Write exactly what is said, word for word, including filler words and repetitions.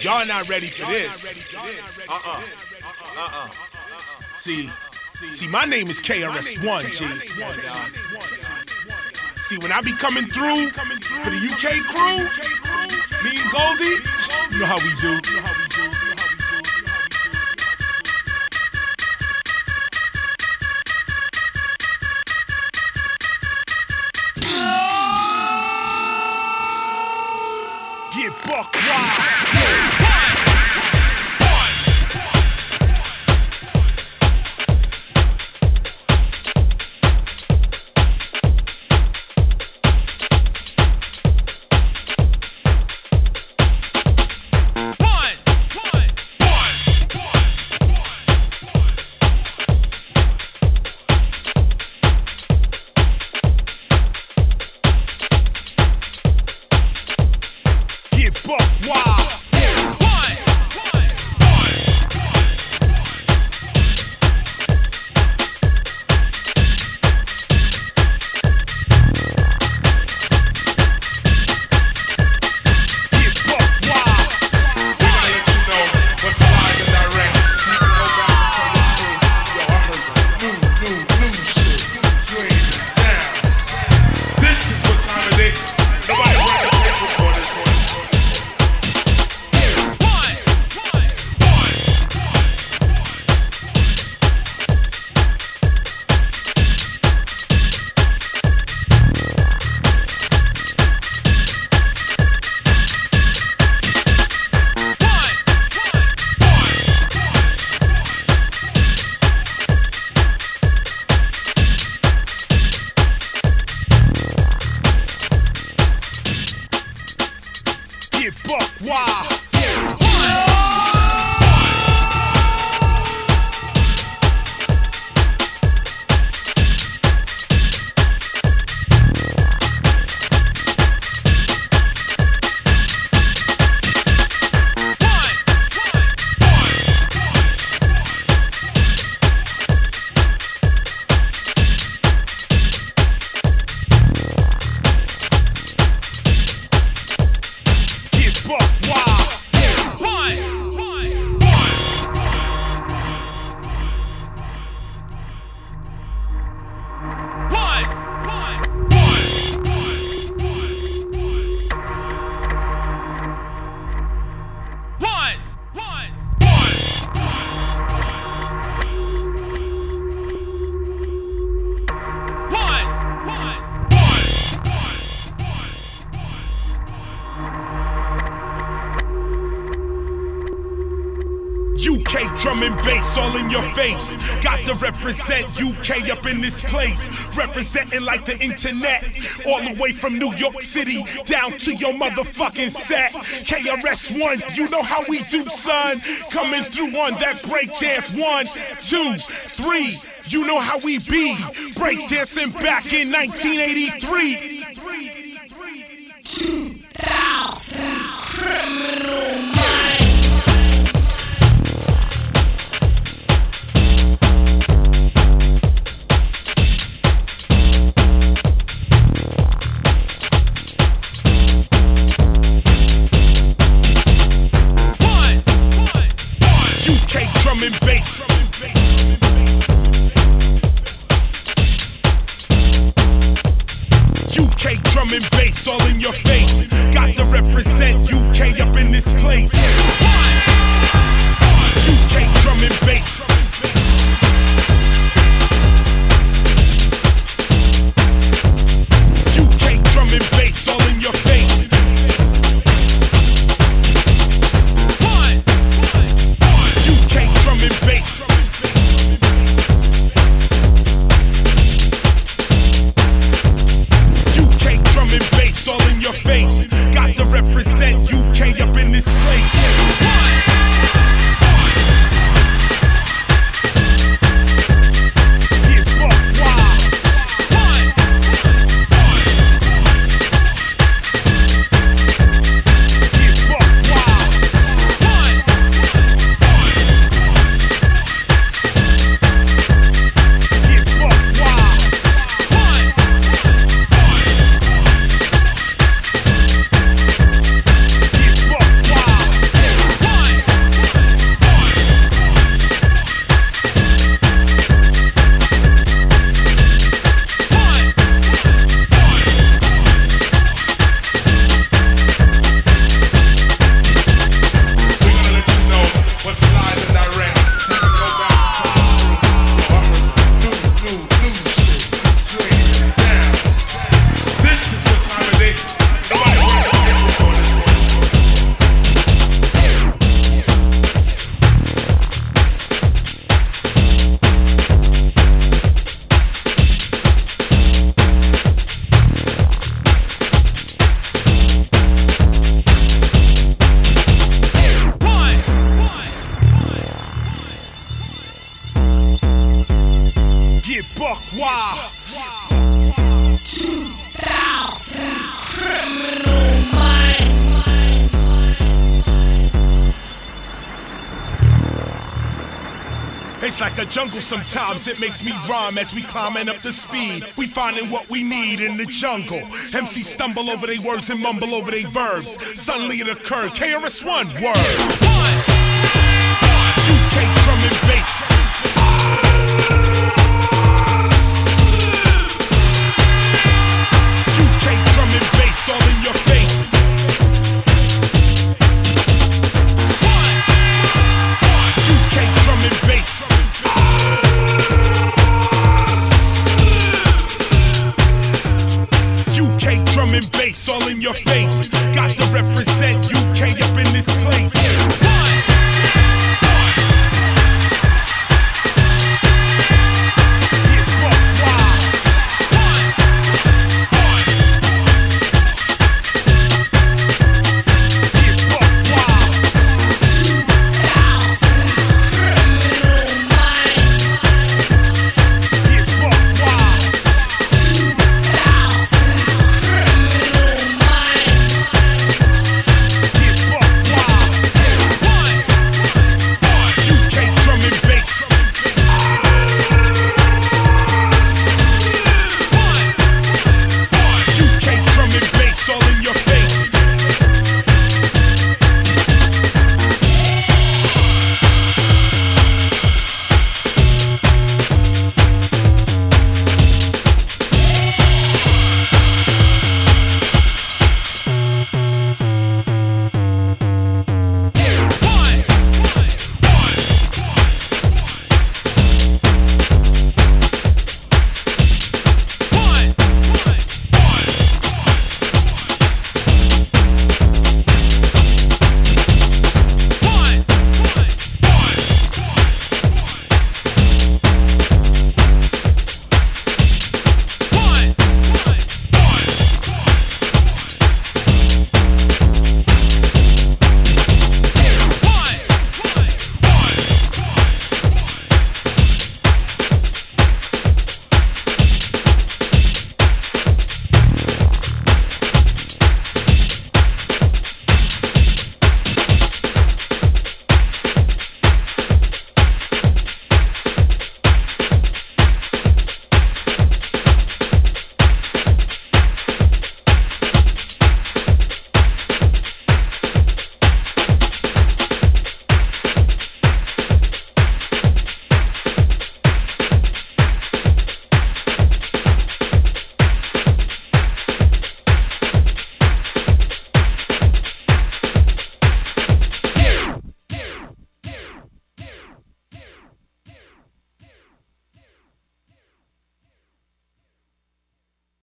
Y'all not ready for this. Uh-uh. Uh-uh. See, see, my name is K R S One, G. See, when I be coming through for the U K crew, me and Goldie, you know how we do. Get buck wild. Drum and bass all in your face. Got to represent U K up in this place. Representing like the internet. All the way from New York City down to your motherfucking set. K R S One, you know how we do, son. Coming through on that breakdance. One, two, three. You know how we be. Breakdancing back in nineteen eighty-three. All in your face. Got to represent U K up in this place. U K drum and bass. U K drum and bass all in your face. U K drum and bass. All in your face. Got to represent U K up in this place. It's like a jungle sometimes, it makes me rhyme as we climbing up the speed. We finding what we need in the jungle. M Cs stumble over their words and mumble over their verbs. Suddenly it occurred, K R S One, word. U K drum and bass. U K drum and bass all in your face. U K drum and bass. U K drum and bass all in your face. Got to represent